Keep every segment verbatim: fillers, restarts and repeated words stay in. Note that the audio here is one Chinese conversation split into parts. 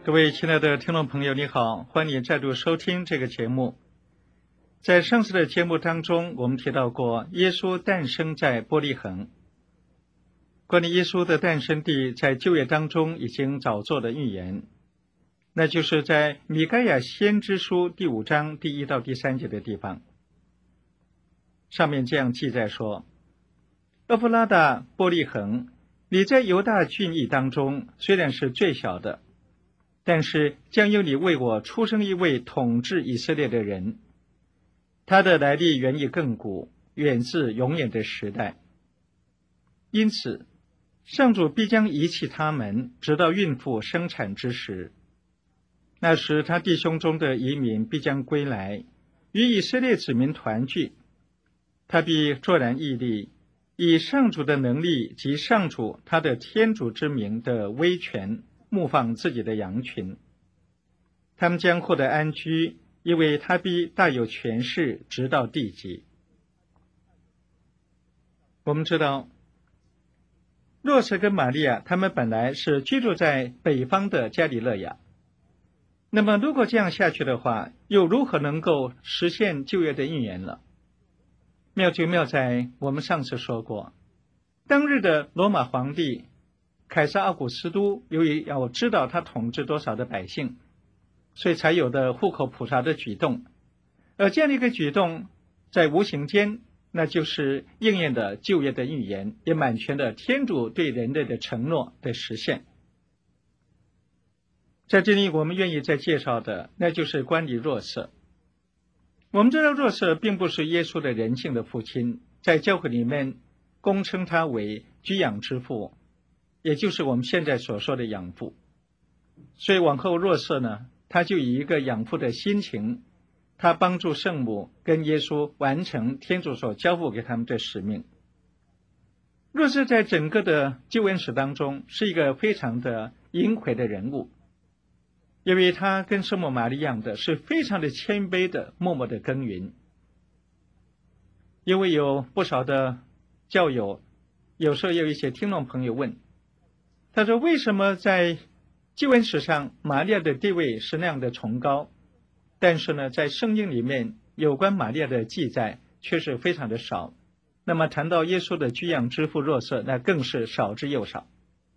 各位亲爱的听众朋友，你好，欢迎再度收听这个节目。在上次的节目当中，我们提到过耶稣诞生在伯利恒。关于耶稣的诞生地，在旧约当中已经早做了预言，那就是在米该亚先知书第五章第一到第三节的地方。上面这样记载说：厄弗拉大伯利恒，你在犹大郡邑当中虽然是最小的，但是将由你为我出生一位统治以色列的人，他的来历源于亘古，远自永远的时代。因此上主必将遗弃他们，直到孕妇生产之时。那时他弟兄中的移民必将归来，与以色列子民团聚。他必坐然屹立，以上主的能力及上主他的天主之名的威权牧放自己的羊群。他们将获得安居，因为他必大有权势，直到地极。我们知道若瑟跟玛利亚他们本来是居住在北方的加里勒亚，那么如果这样下去的话，又如何能够实现旧约的预言了？妙就妙在我们上次说过，当日的罗马皇帝凯撒奥古斯都由于要知道他统治多少的百姓，所以才有的户口普查的举动，而这样的一个举动在无形间那就是应验的旧约的预言，也满全的天主对人类的承诺的实现。在这里我们愿意再介绍的那就是关于若瑟。我们知道若瑟并不是耶稣的人性的父亲，在教会里面公称他为居养之父，也就是我们现在所说的养父。所以往后若瑟呢，他就以一个养父的心情，他帮助圣母跟耶稣完成天主所交付给他们的使命。若瑟在整个的救恩史当中是一个非常的隐晦的人物，因为他跟圣母玛利亚的是非常的谦卑的默默的耕耘。因为有不少的教友，有时候有一些听众朋友问，他说为什么在救恩史上玛利亚的地位是那样的崇高，但是呢在圣经里面有关玛利亚的记载却是非常的少，那么谈到耶稣的居养之父若瑟，那更是少之又少。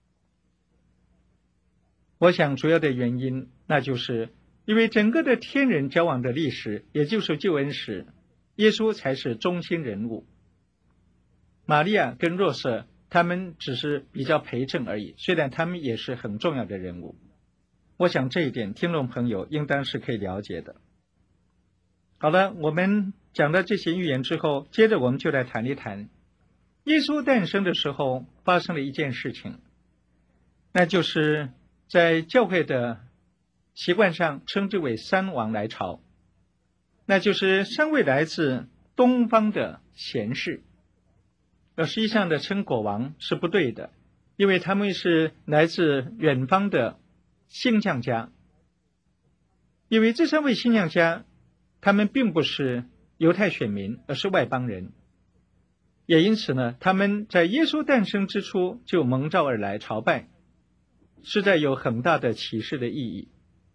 我想主要的原因那就是因为整个的天人交往的历史，也就是救恩史，耶稣才是中心人物，玛利亚跟若瑟他们只是比较陪衬而已，虽然他们也是很重要的人物。我想这一点听众朋友应当是可以了解的。好了，我们讲到这些预言之后，接着我们就来谈一谈耶稣诞生的时候发生了一件事情，那就是在教会的习惯上称之为三王来朝，那就是三位来自东方的贤士。而实际上的称国王是不对的，因为他们是来自远方的星象家。因为这三位星象家他们并不是犹太选民，而是外邦人，也因此呢，他们在耶稣诞生之初就蒙召而来朝拜，实在有很大的启示的意义。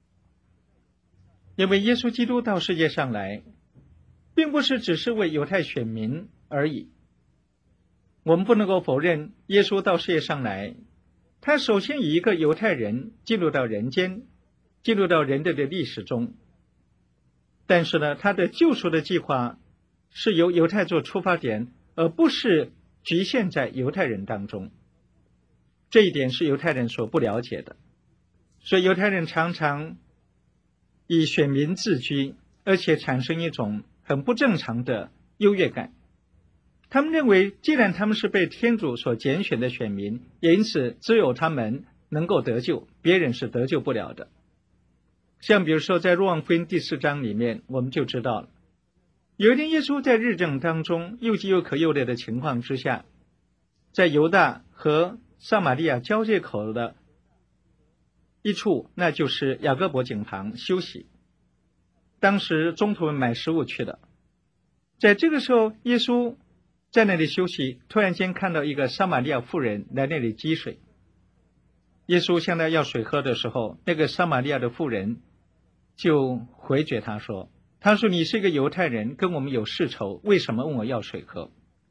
因为耶稣基督到世界上来并不是只是为犹太选民而已，我们不能够否认耶稣到世界上来，他首先以一个犹太人进入到人间，进入到人类的历史中，但是呢，他的救赎的计划是由犹太做出发点，而不是局限在犹太人当中。这一点是犹太人所不了解的，所以犹太人常常以选民自居，而且产生一种很不正常的优越感。他们认为既然他们是被天主所拣选的选民，也因此只有他们能够得救，别人是得救不了的。像比如说在若望福音第四章里面我们就知道了，有一天耶稣在日正当中又饥又渴又累的情况之下，在犹大和撒玛利亚交界口的一处，那就是雅各伯井旁休息。当时中途买食物去了，在这个时候耶稣在那里休息，突然间看到一个撒玛利亚妇人来那里汲水。 耶稣向他要水喝的时候，那个撒玛利亚的妇人就回绝他说，他说你是一个犹太人，跟我们有世仇，为什么问我要水喝？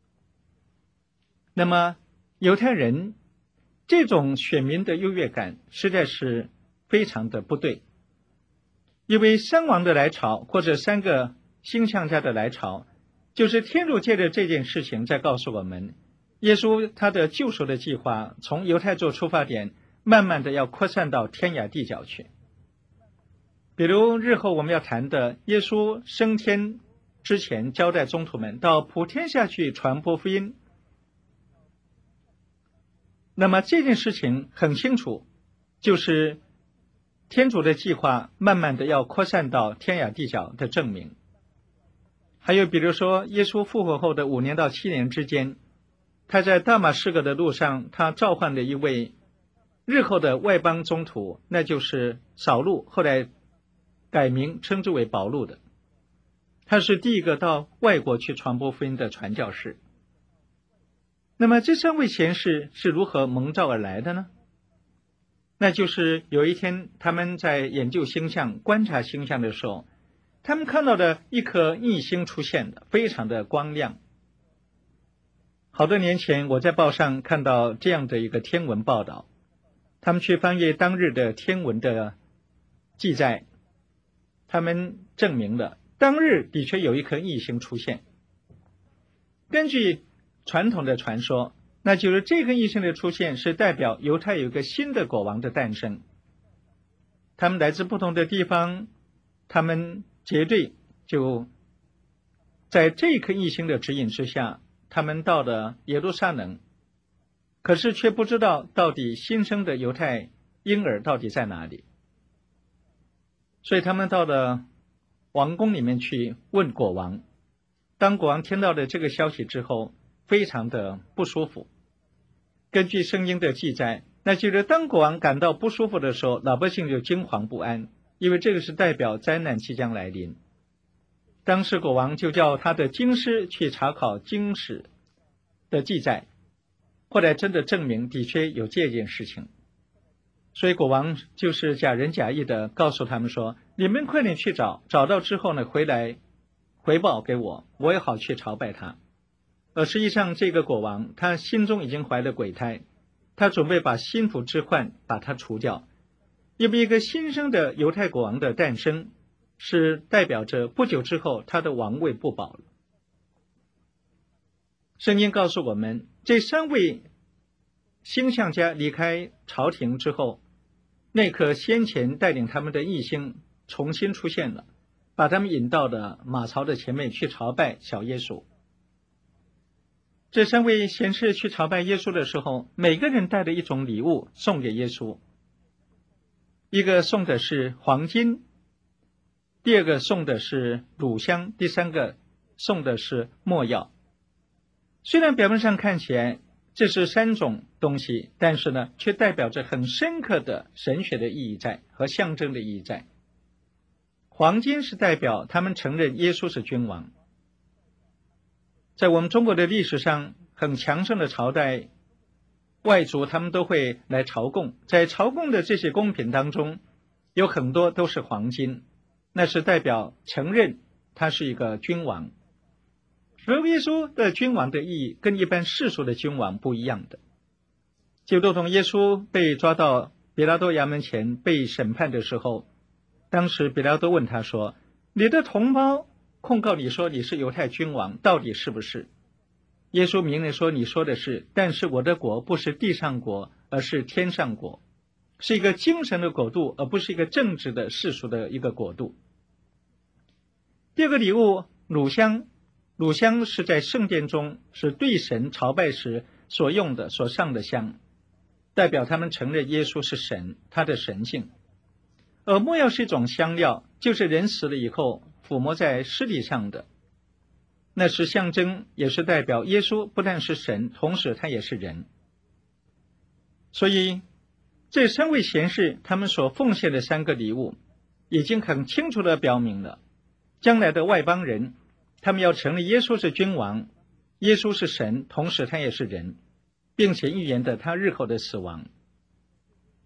那么犹太人这种选民的优越感实在是非常的不对，因为三王的来朝或者三个星象家的来朝，就是天主借着这件事情在告诉我们，耶稣他的救赎的计划从犹太做出发点，慢慢的要扩散到天涯地角去。比如日后我们要谈的耶稣升天之前交代宗徒们到普天下去传播福音，那么这件事情很清楚，就是天主的计划慢慢的要扩散到天涯地角的证明。还有比如说耶稣复活后的五年到七年之间，他在大马士革的路上，他召唤了一位日后的外邦宗徒，那就是扫路，后来改名称之为保禄的。他是第一个到外国去传播福音的传教士。那么这三位贤士是如何蒙召而来的呢？那就是有一天他们在研究星象观察星象的时候，他们看到的一颗异星出现的非常的光亮。好多年前我在报上看到这样的一个天文报道，他们去翻阅当日的天文的记载，他们证明了当日的确有一颗异星出现。根据传统的传说，那就是这个异星的出现是代表犹太有一个新的国王的诞生。他们来自不同的地方，他们结队就在这颗异星的指引之下，他们到了耶路撒冷，可是却不知道到底新生的犹太婴儿到底在哪里。所以他们到了王宫里面去问国王。当国王听到了这个消息之后，非常的不舒服。根据圣经的记载，那就是当国王感到不舒服的时候，老百姓就惊惶不安，因为这个是代表灾难即将来临。当时国王就叫他的经师去查考经史的记载，后来真的证明的确有这件事情。所以国王就是假仁假义的告诉他们说，你们快点去找，找到之后呢，回来回报给我，我也好去朝拜他。而实际上这个国王他心中已经怀了鬼胎，他准备把心腹之患把它除掉，因为一个新生的犹太国王的诞生是代表着不久之后他的王位不保了。圣经告诉我们，这三位星象家离开朝廷之后，那颗先前带领他们的异星重新出现了，把他们引到了马槽的前面去朝拜小耶稣。这三位贤士去朝拜耶稣的时候，每个人带了一种礼物送给耶稣。一个送的是黄金，第二个送的是乳香，第三个送的是没药。虽然表面上看起来这是三种东西，但是呢，却代表着很深刻的神学的意义在和象征的意义在。黄金是代表他们承认耶稣是君王。在我们中国的历史上，很强盛的朝代，外族他们都会来朝贡，在朝贡的这些贡品当中，有很多都是黄金，那是代表承认他是一个君王。而耶稣的君王的意义跟一般世俗的君王不一样的，就如同耶稣被抓到比拉多衙门前被审判的时候，当时比拉多问他说，你的同胞控告你说你是犹太君王，到底是不是？耶稣明人说，你说的是，但是我的国不是地上国，而是天上国，是一个精神的国度，而不是一个政治的世俗的一个国度。第二个礼物，乳香。乳香是在圣殿中是对神朝拜时所用的所上的香，代表他们承认耶稣是神，他的神性。而没药是一种香料，就是人死了以后抚摸在尸体上的，那是象征，也是代表耶稣不但是神，同时他也是人。所以这三位贤士他们所奉献的三个礼物，已经很清楚地表明了将来的外邦人，他们要承认耶稣是君王，耶稣是神，同时他也是人，并且预言的他日后的死亡。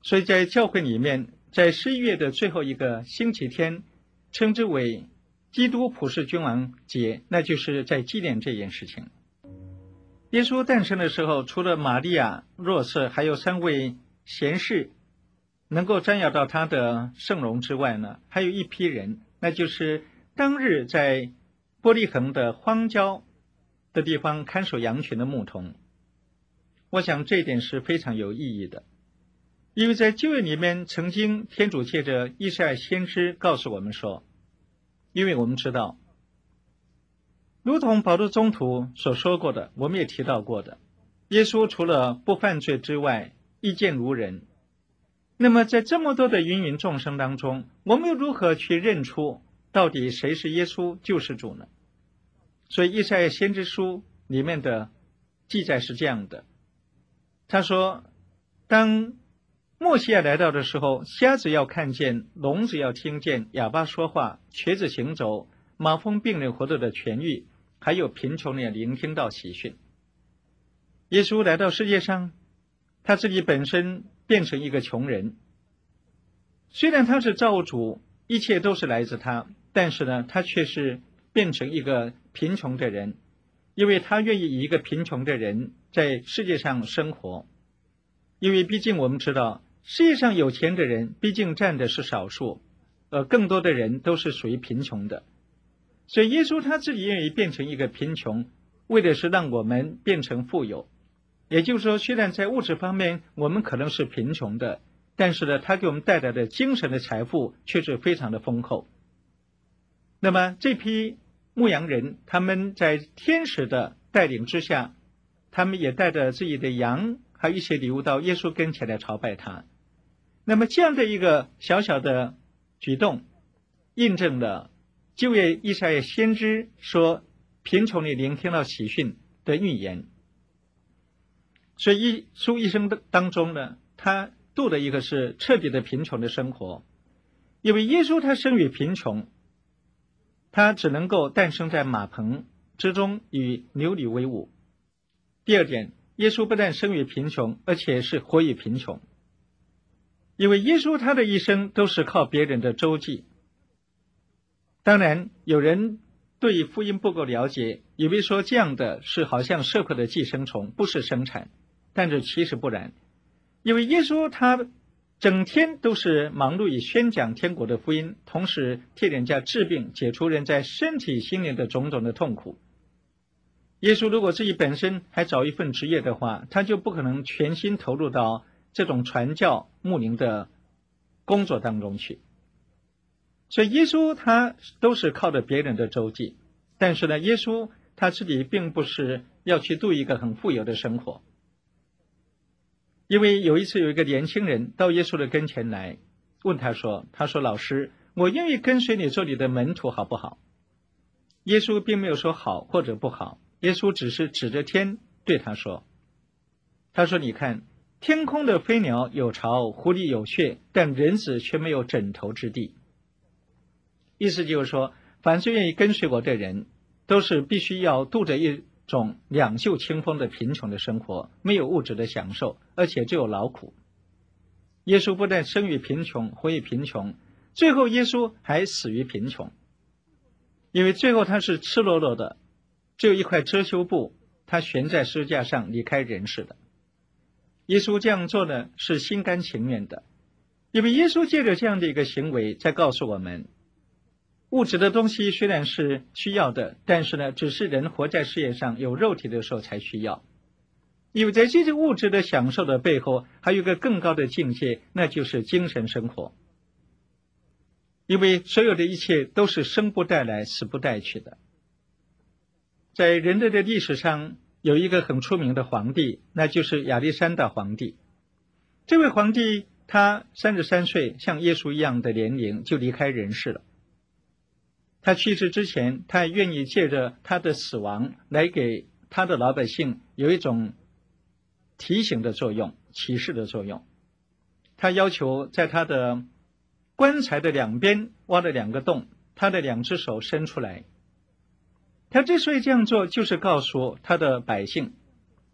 所以在教会里面，在十一月的最后一个星期天，称之为基督普世君王节，那就是在纪念这件事情。耶稣诞生的时候，除了玛利亚、若瑟还有三位贤士能够瞻仰到他的圣容之外呢，还有一批人，那就是当日在伯利恒的荒郊的地方看守羊群的牧童。我想这一点是非常有意义的，因为在旧约里面曾经天主借着以赛亚先知告诉我们说，因为我们知道如同保罗宗徒所说过的，我们也提到过的，耶稣除了不犯罪之外，一见如人。那么在这么多的芸芸众生当中，我们又如何去认出到底谁是耶稣救世主呢？所以以赛亚先知书里面的记载是这样的，他说，当默西亚来到的时候，瞎子要看见，聋子要听见，哑巴说话，瘸子行走，麻风病人活着的痊愈，还有贫穷人聆听到喜讯。耶稣来到世界上，他自己本身变成一个穷人，虽然他是造物主，一切都是来自他，但是呢，他却是变成一个贫穷的人，因为他愿意以一个贫穷的人在世界上生活。因为毕竟我们知道，世界上有钱的人毕竟占的是少数，而更多的人都是属于贫穷的。所以耶稣他自己愿意变成一个贫穷，为的是让我们变成富有。也就是说，虽然在物质方面我们可能是贫穷的，但是呢，他给我们带来的精神的财富却是非常的丰厚。那么这批牧羊人，他们在天使的带领之下，他们也带着自己的羊还有一些礼物到耶稣跟前来朝拜他。那么这样的一个小小的举动，印证了旧约以赛亚先知说贫穷里聆听到喜讯的预言。所以耶稣一生当中呢，他度的一个是彻底的贫穷的生活。因为耶稣他生于贫穷，他只能够诞生在马棚之中，与牛女为伍。第二点，耶稣不但生于贫穷，而且是活于贫穷。因为耶稣他的一生都是靠别人的周济。当然有人对福音不够了解，以为说这样的是好像社会的寄生虫，不是生产，但是其实不然。因为耶稣他整天都是忙碌于宣讲天国的福音，同时替人家治病，解除人在身体心灵的种种的痛苦。耶稣如果自己本身还找一份职业的话，他就不可能全心投入到这种传教牧灵的工作当中去。所以耶稣他都是靠着别人的周济，但是呢，耶稣他自己并不是要去度一个很富有的生活。因为有一次有一个年轻人到耶稣的跟前来，问他说，他说，老师，我愿意跟随你做你的门徒好不好？耶稣并没有说好或者不好，耶稣只是指着天对他说，他说，你看天空的飞鸟有巢，狐狸有穴，但人子却没有枕头之地。意思就是说，凡是愿意跟随我的人，都是必须要度着一种两袖清风的贫穷的生活，没有物质的享受，而且只有劳苦。耶稣不但生于贫穷，活于贫穷，最后耶稣还死于贫穷。因为最后他是赤裸裸的，只有一块遮羞布，他悬在十字架上离开人世的。耶稣这样做呢，是心甘情愿的。因为耶稣借着这样的一个行为在告诉我们，物质的东西虽然是需要的，但是呢，只是人活在世界上有肉体的时候才需要。因为在这些物质的享受的背后，还有一个更高的境界，那就是精神生活。因为所有的一切都是生不带来，死不带去的。在人类的历史上有一个很出名的皇帝，那就是亚历山大皇帝。这位皇帝他三十三岁，像耶稣一样的年龄就离开人世了。他去世之前，他也愿意借着他的死亡来给他的老百姓有一种提醒的作用，启示的作用。他要求在他的棺材的两边挖了两个洞，他的两只手伸出来。他之所以这样做，就是告诉他的百姓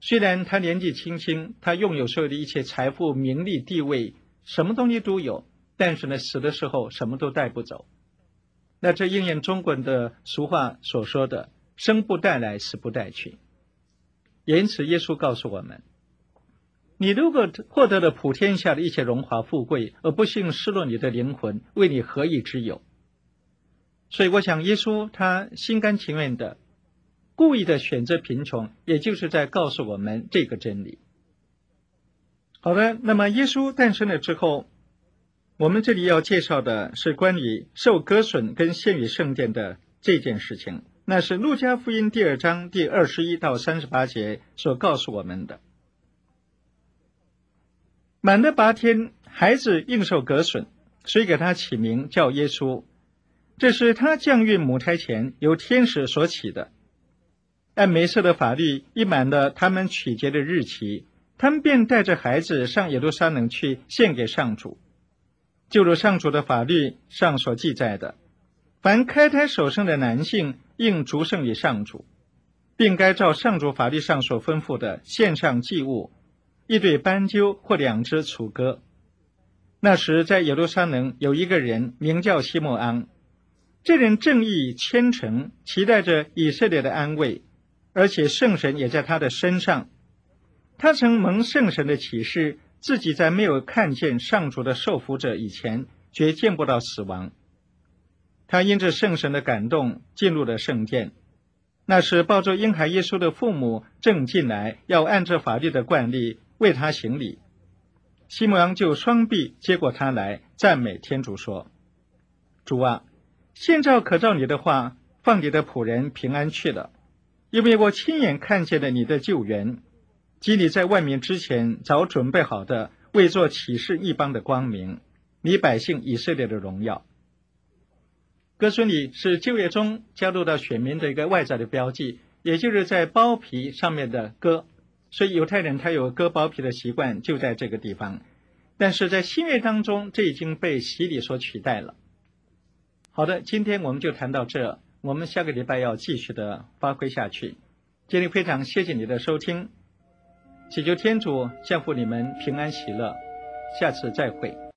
虽然他年纪轻轻，他拥有所有的一切财富、名利、地位，什么东西都有，但是呢，死的时候什么都带不走。那这应验中国人的俗话所说的生不带来，死不带去。因此耶稣告诉我们，你如果获得了普天下的一切荣华富贵，而不幸失落你的灵魂，为你何益之有？所以我想耶稣他心甘情愿的故意的选择贫穷，也就是在告诉我们这个真理。好的，那么耶稣诞生了之后，我们这里要介绍的是关于受割损跟献于圣殿的这件事情，那是路加福音第二章第二十一到三十八节所告诉我们的。满了八天，孩子应受割损，所以给他起名叫耶稣，这是他降孕母胎前由天使所起的。按梅瑟的法律，一满了他们取节的日期，他们便带着孩子上耶路撒冷去献给上主。就如上主的法律上所记载的，凡开胎首生的男性应逐圣于上主，并该照上主法律上所吩咐的献上祭物，一对斑鸠或两只雏鸽。那时在耶路撒冷有一个人名叫西默盎，这人正义虔诚，期待着以色列的安慰，而且圣神也在他的身上。他曾蒙圣神的启示，自己在没有看见上主的受福者以前，绝见不到死亡。他因着圣神的感动进入了圣殿。那时抱着婴孩耶稣的父母正进来，要按照法律的惯例为他行礼。西默盎就双臂接过他来，赞美天主说：主啊，现在可照你的话，放你的仆人平安去了，因为我亲眼看见了你的救援，即你在万民之前早准备好的，为作启示异邦的光明，你百姓以色列的荣耀。割损礼是旧约中加入到选民的一个外在的标记，也就是在包皮上面的割，所以犹太人他有割包皮的习惯，就在这个地方。但是在新约当中，这已经被洗礼所取代了。好的，今天我们就谈到这，我们下个礼拜要继续的发挥下去。今天非常谢谢你的收听，祈求天主降福你们平安喜乐，下次再会。